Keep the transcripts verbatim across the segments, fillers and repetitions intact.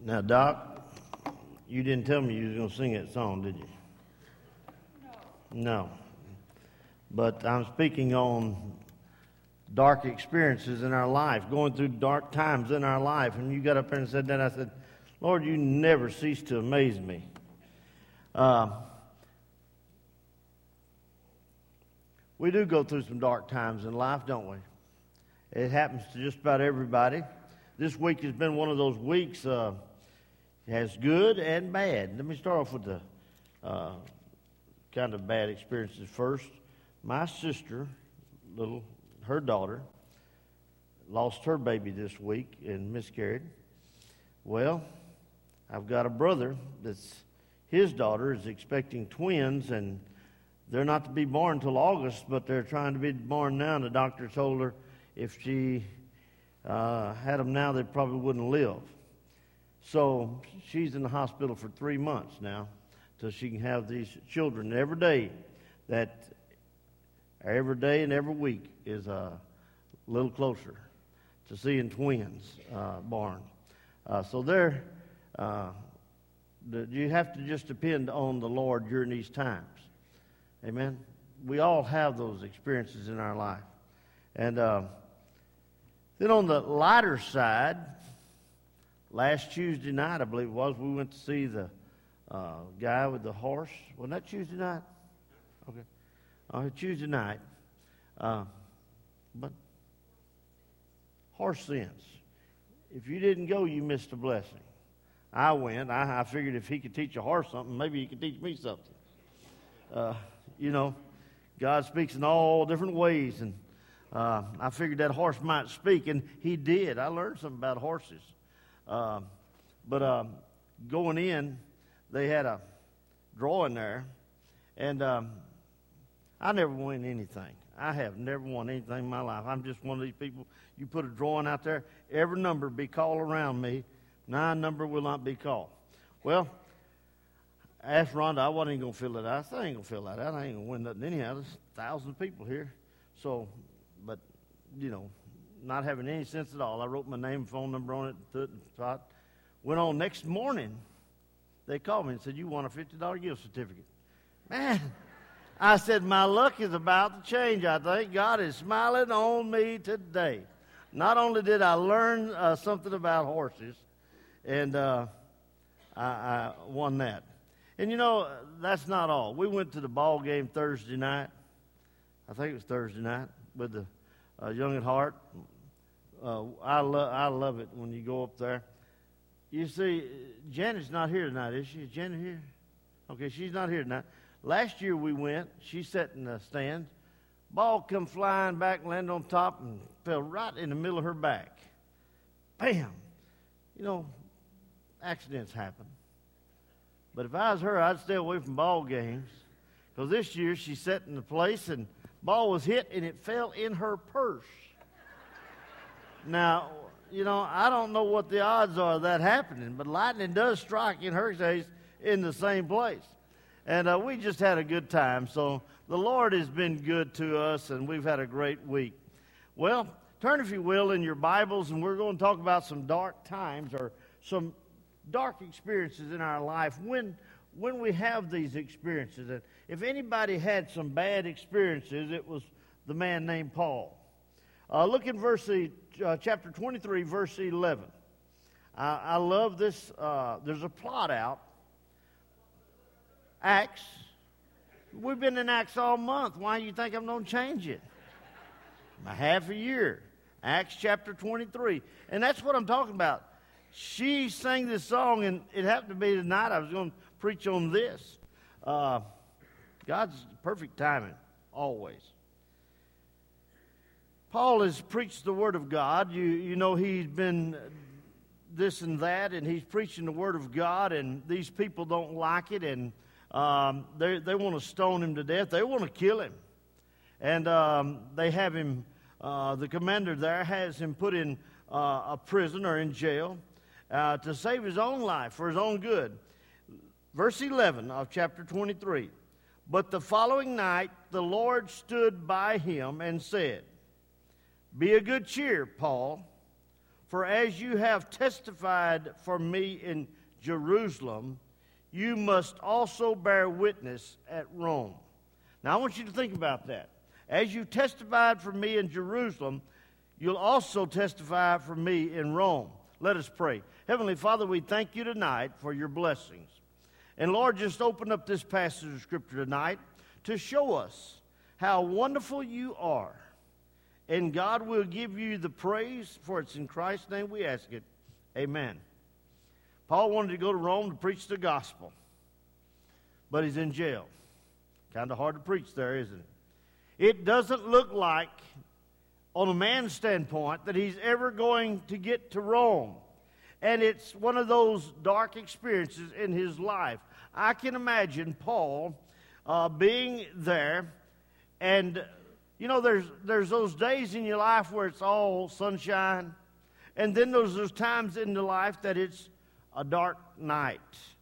Now, Doc, you didn't tell me you was going to sing that song, did you? No. No. But I'm speaking on dark experiences in our life, going through dark times in our life. And you got up there and said that. I said, Lord, you never cease to amaze me. Uh, we do go through some dark times in life, don't we? It happens to just about everybody. This week has been one of those weeks, uh, has good and bad. Let me start off with the uh, kind of bad experiences first. My sister, little, her daughter, lost her baby this week and miscarried. Well, I've got a brother that's, his daughter is expecting twins, and they're not to be born until August, but they're trying to be born now, and the doctor told her if she uh, had them now, they probably wouldn't live. So she's in the hospital for three months now till she can have these children. Every day, that every day and every week is a little closer to seeing twins uh, born. Uh, so they're, uh, the, you have to just depend on the Lord during these times. Amen. We all have those experiences in our life. And uh, then on the lighter side, last Tuesday night, I believe it was, we went to see the uh, guy with the horse. Wasn't that Tuesday night? Okay. Uh, Tuesday night. Uh, but horse sense. If you didn't go, you missed a blessing. I went. I, I figured if he could teach a horse something, maybe he could teach me something. Uh, you know, God speaks in all different ways, and uh, I figured that horse might speak, and he did. I learned something about horses. Uh, but uh, going in, they had a drawing there, and um, I never win anything. I have never won anything in my life. I'm just one of these people. You put a drawing out there, every number be called around me. Nine number will not be called. Well, I asked Rhonda, I wasn't even going to fill it out. I said, I ain't going to fill that out. I ain't going to win nothing anyhow. There's thousands of people here. So, but, you know, not having any sense at all. I wrote my name and phone number on it. And thought, went on next morning. They called me and said, you won a fifty dollar gift certificate. Man, I said, my luck is about to change. I think God is smiling on me today. Not only did I learn uh, something about horses, and uh, I, I won that. And, you know, that's not all. We went to the ball game Thursday night. I think it was Thursday night with the uh, Young at Heart. Uh, I, lo- I love it when you go up there. You see, Janet's not here tonight, is she? Is Janet here? Okay, she's not here tonight. Last year we went. She sat in the stands. Ball come flying back, landed on top, and fell right in the middle of her back. Bam! You know, accidents happen. But if I was her, I'd stay away from ball games. Because this year she sat in the place and ball was hit and it fell in her purse. Now, you know, I don't know what the odds are of that happening, but lightning does strike in her case in the same place. And uh, we just had a good time. So the Lord has been good to us, and we've had a great week. Well, turn, if you will, in your Bibles, and we're going to talk about some dark times or some dark experiences in our life when when we have these experiences. And if anybody had some bad experiences, it was the man named Paul. Uh, look at verse uh, chapter twenty-three, verse eleven. I, I love this. Uh, there's a plot out. Acts. We've been in Acts all month. Why do you think I'm going to change it? A half a year. Acts chapter twenty-three. And that's what I'm talking about. She sang this song, and it happened to be tonight I was going to preach on this. Uh, God's perfect timing, always. Paul has preached the Word of God. You, you know, he's been this and that, and he's preaching the Word of God, and these people don't like it, and um, they, they want to stone him to death. They want to kill him. And um, they have him, uh, the commander there has him put in uh, a prison or in jail. Uh, to save his own life, for his own good. Verse eleven of chapter twenty-three. But the following night the Lord stood by him and said, Be of good cheer, Paul, For as you have testified for me in Jerusalem, you must also bear witness at Rome. Now, I want you to think about that. As you testified for me in Jerusalem, you'll also testify for me in Rome. Let us pray. Heavenly Father, we thank you tonight for your blessings. And Lord, just open up this passage of Scripture tonight to show us how wonderful you are. And God will give you the praise, for it's in Christ's name we ask it. Amen. Paul wanted to go to Rome to preach the gospel, but he's in jail. Kind of hard to preach there, isn't it? It doesn't look like, on a man's standpoint, that he's ever going to get to Rome. And it's one of those dark experiences in his life. I can imagine Paul uh, being there, and you know, there's there's those days in your life where it's all sunshine, and then there's those times in your life that it's a dark night.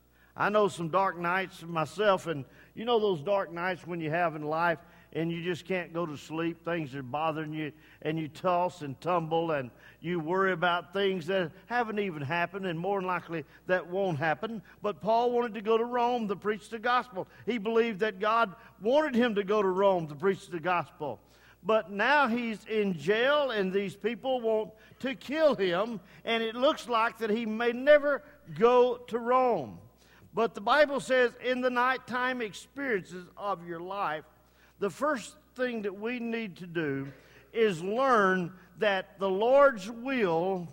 I know some dark nights myself, and you know those dark nights when you have in life and you just can't go to sleep. Things are bothering you, and you toss and tumble, and you worry about things that haven't even happened, and more than likely that won't happen. But Paul wanted to go to Rome to preach the gospel. He believed that God wanted him to go to Rome to preach the gospel. But now he's in jail, and these people want to kill him, and it looks like that he may never go to Rome. But the Bible says in the nighttime experiences of your life, the first thing that we need to do is learn that the Lord's will,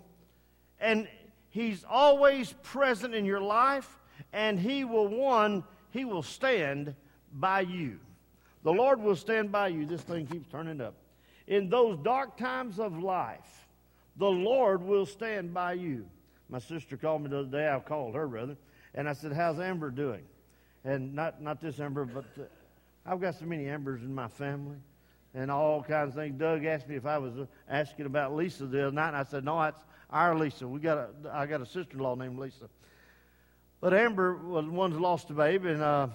and he's always present in your life, and he will, one, he will stand by you. The Lord will stand by you. This thing keeps turning up. In those dark times of life, the Lord will stand by you. My sister called me the other day. I called her, rather. And I said, how's Amber doing? And not, not this Amber, but uh, I've got so many Ambers in my family and all kinds of things. Doug asked me if I was uh, asking about Lisa the other night, and I said, no, that's our Lisa. We got a, I got a sister-in-law named Lisa. But Amber was the one who lost a baby, and uh,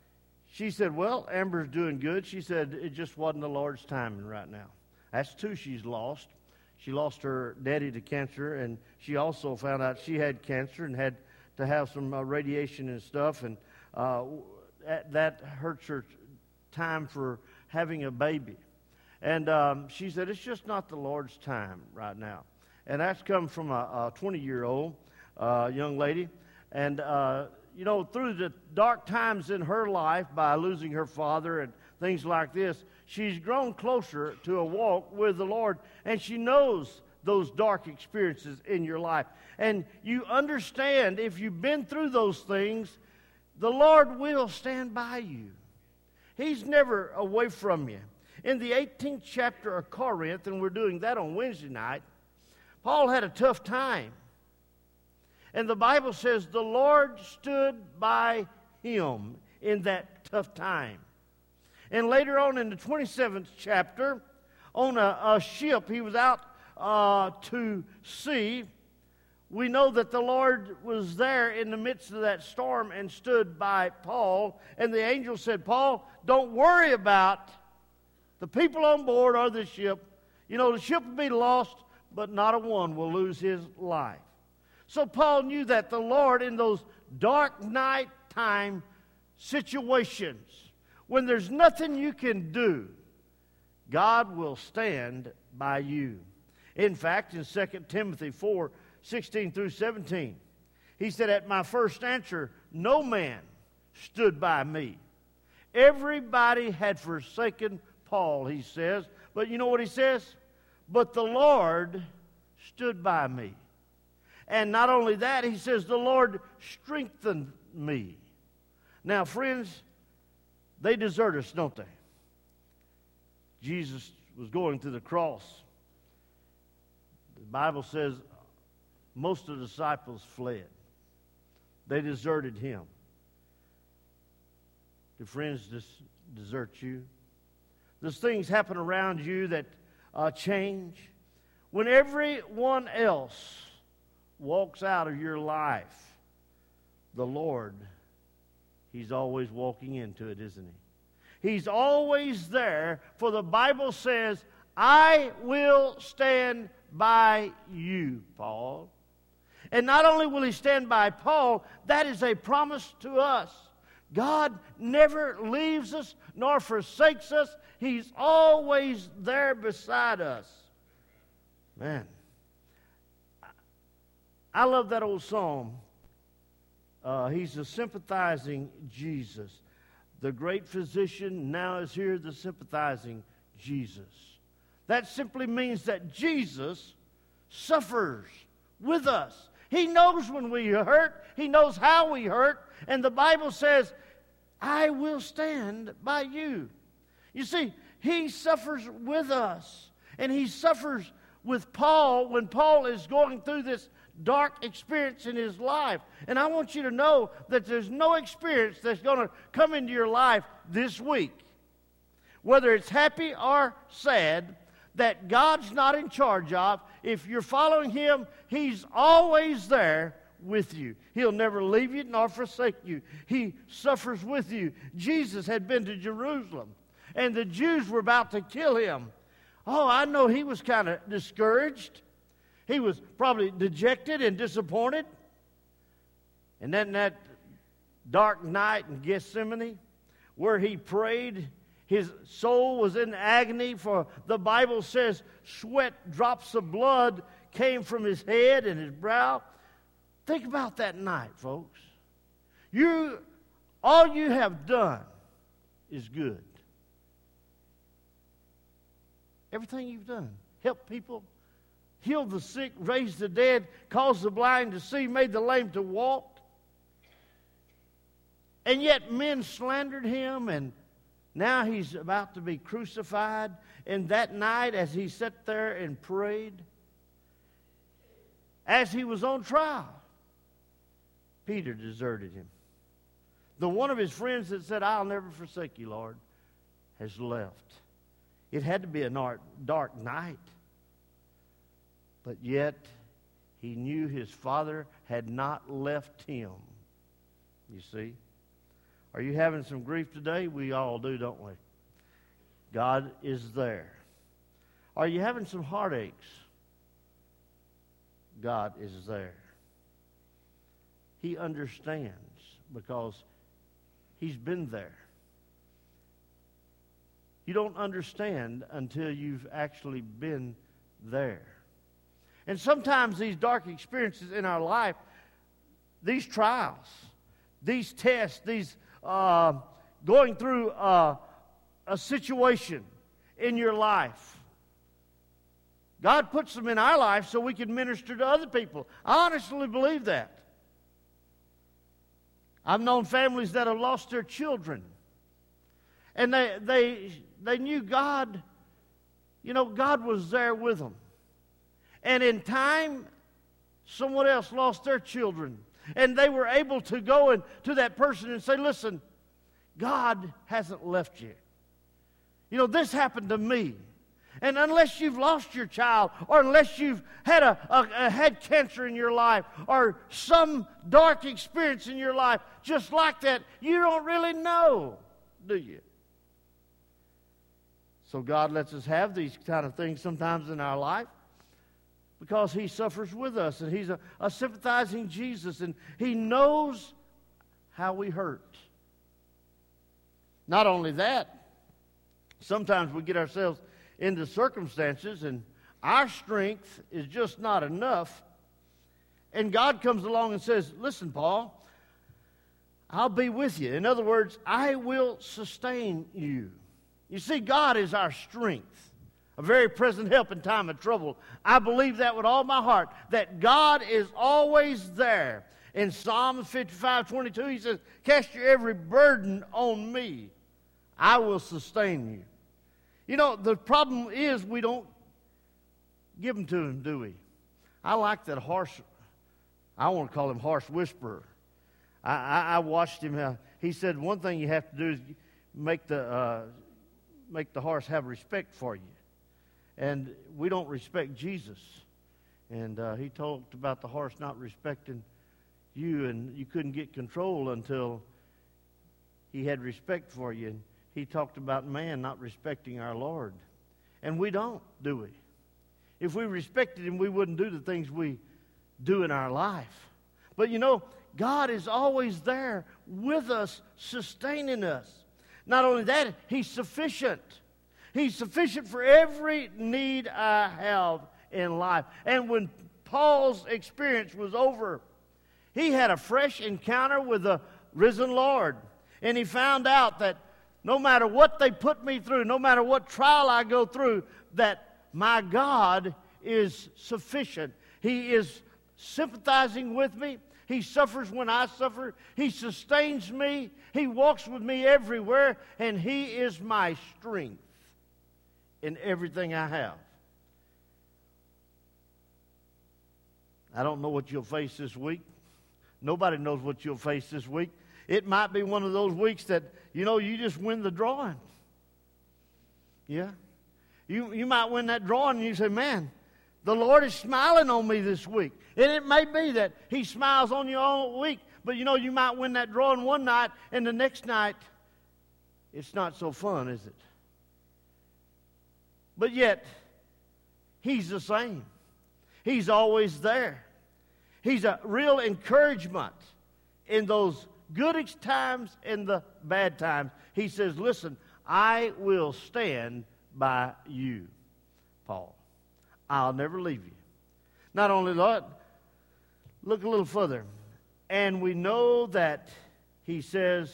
she said, well, Amber's doing good. She said it just wasn't the Lord's timing right now. That's two she's lost. She lost her daddy to cancer, and she also found out she had cancer and had to have some uh, radiation and stuff, and uh, that, that hurts her time for having a baby. And um, she said, it's just not the Lord's time right now. And that's come from a twenty-year-old uh, young lady. And, uh, you know, through the dark times in her life by losing her father and things like this, she's grown closer to a walk with the Lord, and she knows those dark experiences in your life. And you understand, if you've been through those things, the Lord will stand by you. He's never away from you. In the eighteenth chapter of Corinth, and we're doing that on Wednesday night, Paul had a tough time. And the Bible says the Lord stood by him in that tough time. And later on in the twenty-seventh chapter, on a, a ship, he was out uh, to sea. We know that the Lord was there in the midst of that storm and stood by Paul. And the angel said, Paul, don't worry about the people on board or the ship. You know, the ship will be lost, but not a one will lose his life. So Paul knew that the Lord, in those dark nighttime situations, when there's nothing you can do, God will stand by you. In fact, in Second Timothy four, sixteen through seventeen, he said, at my first answer, no man stood by me. Everybody had forsaken Paul, he says. But you know what he says? But the Lord stood by me. And not only that, he says, the Lord strengthened me. Now, friends, they desert us, don't they? Jesus was going to the cross. The Bible says most of the disciples fled. They deserted him. Do friends just desert you? There's things happen around you that uh, change. When everyone else walks out of your life, the Lord, he's always walking into it, isn't he? He's always there, for the Bible says, I will stand by you, Paul. And not only will he stand by Paul, that is a promise to us. God never leaves us nor forsakes us. He's always there beside us. Man, I love that old song. Uh, he's a sympathizing Jesus. The great physician now is here, the sympathizing Jesus. That simply means that Jesus suffers with us. He knows when we hurt. He knows how we hurt. And the Bible says, I will stand by you. You see, he suffers with us. And he suffers with Paul when Paul is going through this dark experience in his life. And I want you to know that there's no experience that's going to come into your life this week, whether it's happy or sad, that God's not in charge of. If you're following him, he's always there with you. He'll never leave you nor forsake you. He suffers with you. Jesus had been to Jerusalem, and the Jews were about to kill him. Oh, I know he was kind of discouraged. He was probably dejected and disappointed. And then that dark night in Gethsemane, where he prayed, his soul was in agony, for the Bible says sweat drops of blood came from his head and his brow. Think about that night, folks. You, all you have done is good. Everything you've done. Help people, healed the sick, raised the dead, caused the blind to see, made the lame to walk. And yet men slandered him, and now he's about to be crucified. And that night, as he sat there and prayed, as he was on trial, Peter deserted him. The one of his friends that said, I'll never forsake you, Lord, has left. It had to be a dark night. But yet, he knew his Father had not left him. You see? Are you having some grief today? We all do, don't we? God is there. Are you having some heartaches? God is there. He understands because he's been there. You don't understand until you've actually been there. And sometimes these dark experiences in our life, these trials, these tests, these uh, going through uh, a situation in your life, God puts them in our life so we can minister to other people. I honestly believe that. I've known families that have lost their children. And they, they, they knew God, you know, God was there with them. And in time, someone else lost their children. And they were able to go in to that person and say, listen, God hasn't left you. You know, this happened to me. And unless you've lost your child, or unless you've had a, a, a had cancer in your life, or some dark experience in your life, just like that, you don't really know, do you? So God lets us have these kind of things sometimes in our life because he suffers with us, and he's a, a sympathizing Jesus, and he knows how we hurt. Not only that, sometimes we get ourselves into circumstances and our strength is just not enough, and God comes along and says, listen, Paul, I'll be with you. In other words, I will sustain you. You see, God is our strength, a very present help in time of trouble. I believe that with all my heart, that God is always there. In Psalm fifty-five twenty-two, he says, cast your every burden on me. I will sustain you. You know, the problem is we don't give them to him, do we? I like that harsh, I want to call him harsh whisperer. I, I, I watched him. Uh, he said one thing you have to do is make the, uh, make the horse have respect for you. And we don't respect Jesus. And uh, he talked about the horse not respecting you, and you couldn't get control until he had respect for you. And he talked about man not respecting our Lord. And we don't, do we? If we respected Him, we wouldn't do the things we do in our life. But you know, God is always there with us, sustaining us. Not only that, He's sufficient. He's sufficient for every need I have in life. And when Paul's experience was over, he had a fresh encounter with the risen Lord. And he found out that no matter what they put me through, no matter what trial I go through, that my God is sufficient. He is sympathizing with me. He suffers when I suffer. He sustains me. He walks with me everywhere. And He is my strength in everything I have. I don't know what you'll face this week. Nobody knows what you'll face this week. It might be one of those weeks that, you know, you just win the drawing. Yeah. You, you might win that drawing and you say, man, the Lord is smiling on me this week. And it may be that He smiles on you all week. But, you know, you might win that drawing one night and the next night it's not so fun, is it? But yet, He's the same. He's always there. He's a real encouragement in those good times and the bad times. He says, listen, I will stand by you, Paul. I'll never leave you. Not only that, look a little further. And we know that he says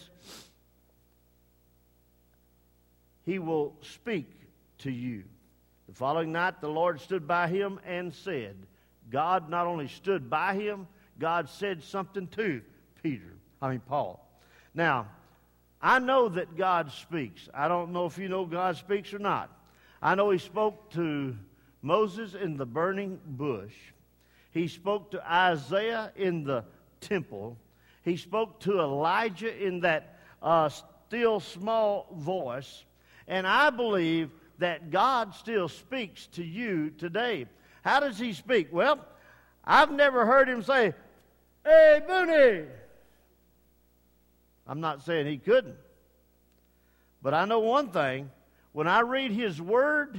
He will speak to you. The following night, the Lord stood by him and said, God not only stood by him, God said something to Peter, I mean Paul. Now, I know that God speaks. I don't know if you know God speaks or not. I know He spoke to Moses in the burning bush. He spoke to Isaiah in the temple. He spoke to Elijah in that uh, still small voice. And I believe that God still speaks to you today. How does He speak? Well, I've never heard Him say, hey, Booney. I'm not saying He couldn't. But I know one thing. When I read His Word,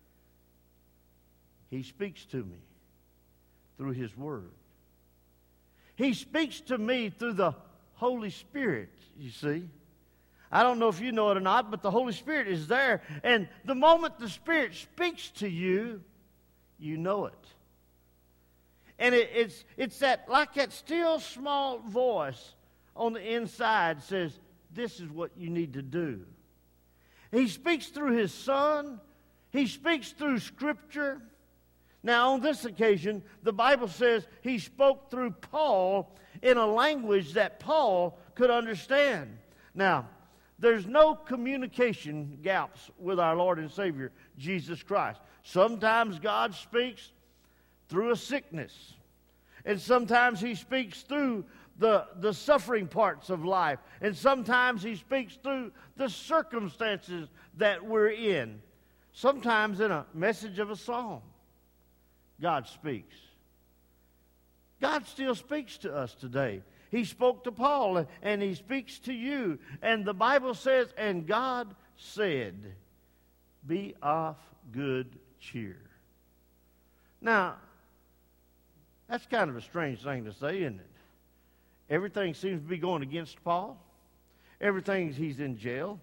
He speaks to me through His Word. He speaks to me through the Holy Spirit, you see. I don't know if you know it or not, but the Holy Spirit is there. And the moment the Spirit speaks to you, you know it. And it, it's, it's that, like that still small voice on the inside says, this is what you need to do. He speaks through His Son. He speaks through Scripture. Now, on this occasion, the Bible says He spoke through Paul in a language that Paul could understand. Now, there's no communication gaps with our Lord and Savior, Jesus Christ. Sometimes God speaks through a sickness. And sometimes He speaks through the, the suffering parts of life. And sometimes He speaks through the circumstances that we're in. Sometimes in a message of a song, God speaks. God still speaks to us today. He spoke to Paul, and He speaks to you. And the Bible says, and God said, be of good cheer. Now, that's kind of a strange thing to say, isn't it? Everything seems to be going against Paul. Everything, he's in jail.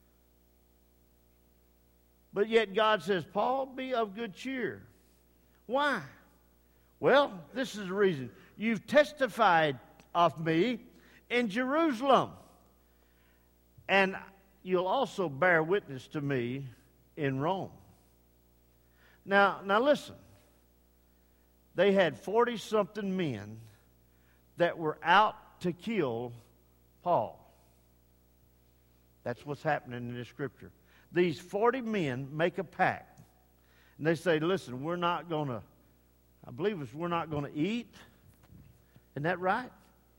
But yet God says, Paul, be of good cheer. Why? Well, this is the reason. You've testified of me in Jerusalem, and you'll also bear witness to me in Rome. Now, now listen. They had forty-something men that were out to kill Paul. That's what's happening in this scripture. These forty men make a pact. And they say, listen, we're not going to, I believe it's we're not going to eat. Isn't that right?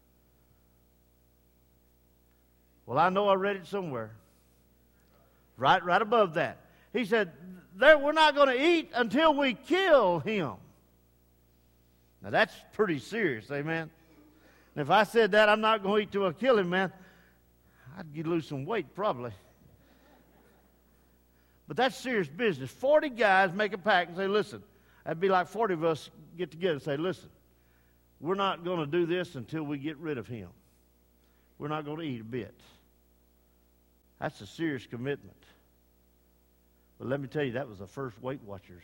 Well, I know I read it somewhere. Right, right above that. He said, there, we're not going to eat until we kill him. Now, that's pretty serious, amen? And if I said that, I'm not going to eat till I kill him, man, I'd lose some weight probably. But that's serious business. forty guys make a pact and say, listen, That'd be like forty of us get together and say, listen, we're not going to do this until we get rid of him. We're not going to eat a bit. That's a serious commitment. But let me tell you, that was the first Weight Watchers.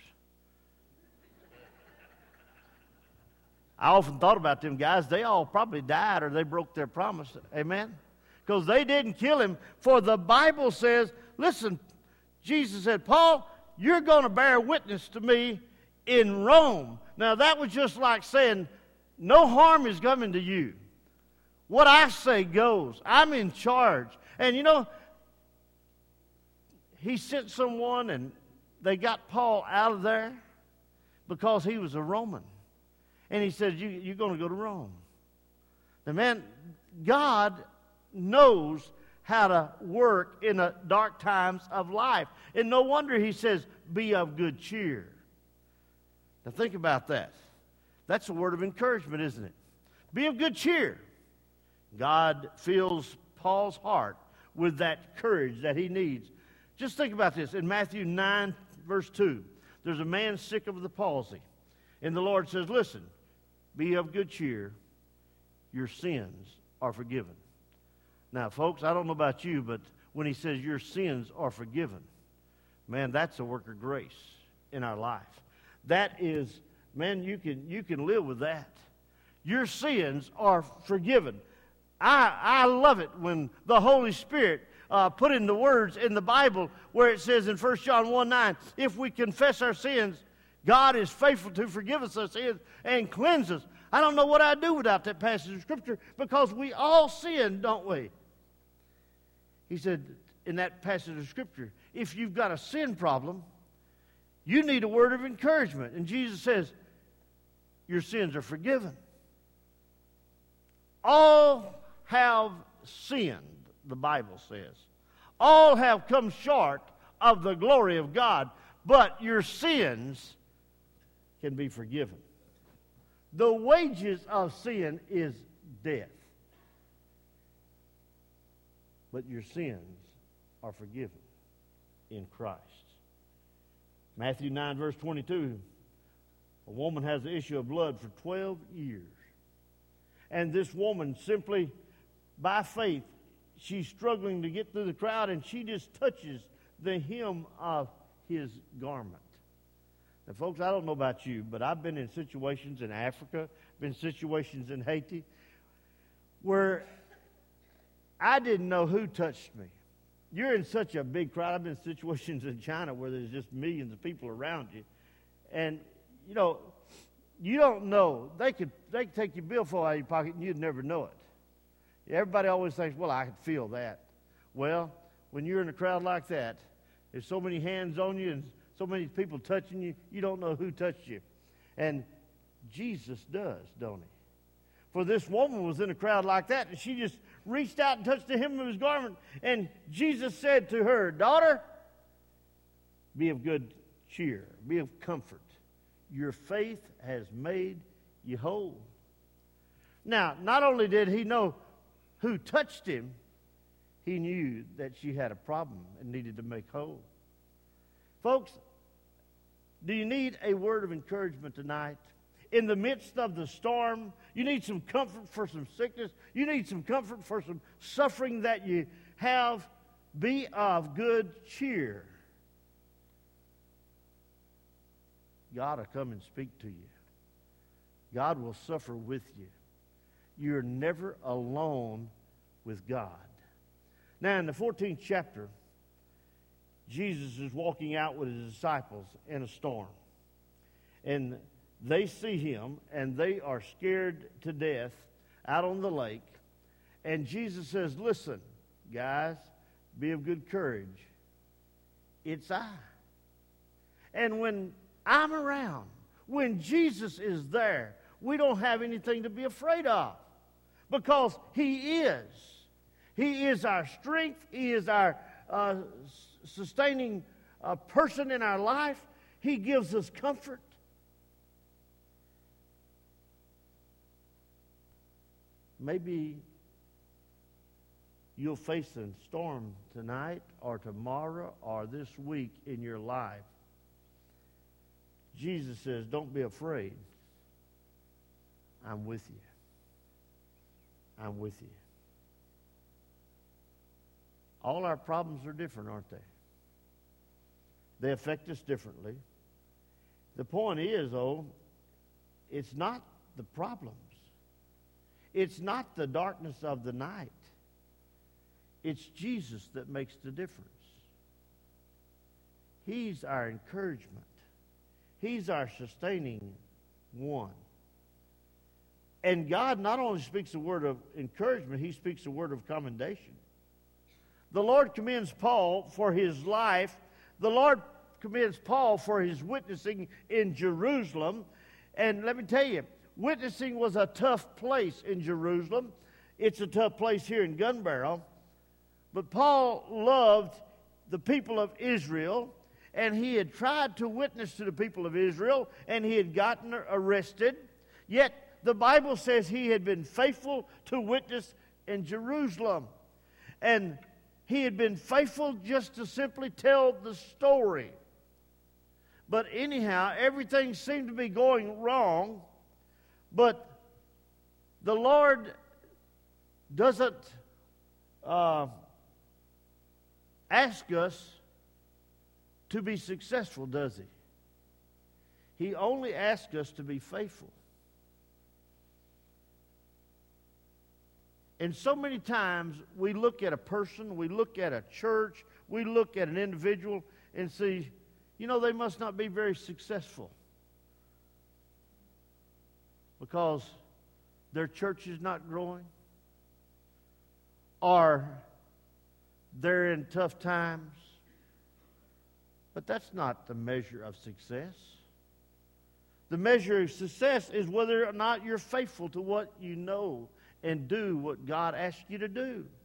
I often thought about them guys. They all probably died or they broke their promise. Amen? Because they didn't kill him. For the Bible says, listen, Jesus said, Paul, you're going to bear witness to me in Rome. Now, that was just like saying, no harm is coming to you. What I say goes. I'm in charge. And you know, he sent someone and they got Paul out of there because he was a Roman. And he said, you, you're going to go to Rome. Now, man, God knows how to work in the dark times of life. And no wonder he says, be of good cheer. Now, think about that. That's a word of encouragement, isn't it? Be of good cheer. God fills Paul's heart with that courage that he needs. Just think about this. In Matthew nine, verse two, there's a man sick of the palsy. And the Lord says, listen, be of good cheer. Your sins are forgiven. Now, folks, I don't know about you, but when he says your sins are forgiven, man, that's a work of grace in our life. That is, man, you can you can live with that. Your sins are forgiven. I, I love it when the Holy Spirit uh, put in the words in the Bible where it says in First John one nine, if we confess our sins, God is faithful to forgive us our sins and cleanse us. I don't know what I'd do without that passage of Scripture because we all sin, don't we? He said in that passage of Scripture, if you've got a sin problem, you need a word of encouragement. And Jesus says, your sins are forgiven. All have sinned, the Bible says. All have come short of the glory of God, but your sins can be forgiven. The wages of sin is death, but your sins are forgiven in Christ. Matthew nine, verse twenty-two, a woman has the issue of blood for twelve years. And this woman simply, by faith, she's struggling to get through the crowd, and she just touches the hem of his garment. Now, folks, I don't know about you, but I've been in situations in Africa, been situations in Haiti, where I didn't know who touched me. You're in such a big crowd. I've been in situations in China where there's just millions of people around you. And, you know, you don't know. They could they could take your billfold out of your pocket and you'd never know it. Everybody always thinks, well, I could feel that. Well, when you're in a crowd like that, there's so many hands on you and so many people touching you, you don't know who touched you. And Jesus does, don't he? For this woman was in a crowd like that, and she just reached out and touched the hem of his garment. And Jesus said to her, daughter, be of good cheer, be of comfort. Your faith has made you whole. Now, not only did he know who touched him, he knew that she had a problem and needed to make whole. Folks, do you need a word of encouragement tonight? In the midst of the storm, you need some comfort for some sickness. You need some comfort for some suffering that you have. Be of good cheer. God will come and speak to you. God will suffer with you. You're never alone with God. Now, in the fourteenth chapter, Jesus is walking out with his disciples in a storm. And they see him, and they are scared to death out on the lake. And Jesus says, listen, guys, be of good courage. It's I. And when I'm around, when Jesus is there, we don't have anything to be afraid of because he is. He is our strength. He is our uh, sustaining uh, person in our life. He gives us comfort. Maybe you'll face a storm tonight or tomorrow or this week in your life. Jesus says, don't be afraid. I'm with you. I'm with you. All our problems are different, aren't they? They affect us differently. The point is, though, it's not the problems. It's not the darkness of the night. It's Jesus that makes the difference. He's our encouragement. He's our sustaining one. And God not only speaks a word of encouragement, He speaks a word of commendation. The Lord commends Paul for his life. The Lord commends Paul for his witnessing in Jerusalem. And let me tell you, witnessing was a tough place in Jerusalem. It's a tough place here in Gun Barrel. But Paul loved the people of Israel, and he had tried to witness to the people of Israel, and he had gotten arrested. Yet the Bible says he had been faithful to witness in Jerusalem. And he had been faithful just to simply tell the story. But anyhow, everything seemed to be going wrong. But the Lord doesn't uh, ask us to be successful, does He? He only asks us to be faithful. And so many times we look at a person, we look at a church, we look at an individual and see, you know, they must not be very successful because their church is not growing, or they're in tough times. But that's not the measure of success. The measure of success is whether or not you're faithful to what you know and do what God asks you to do.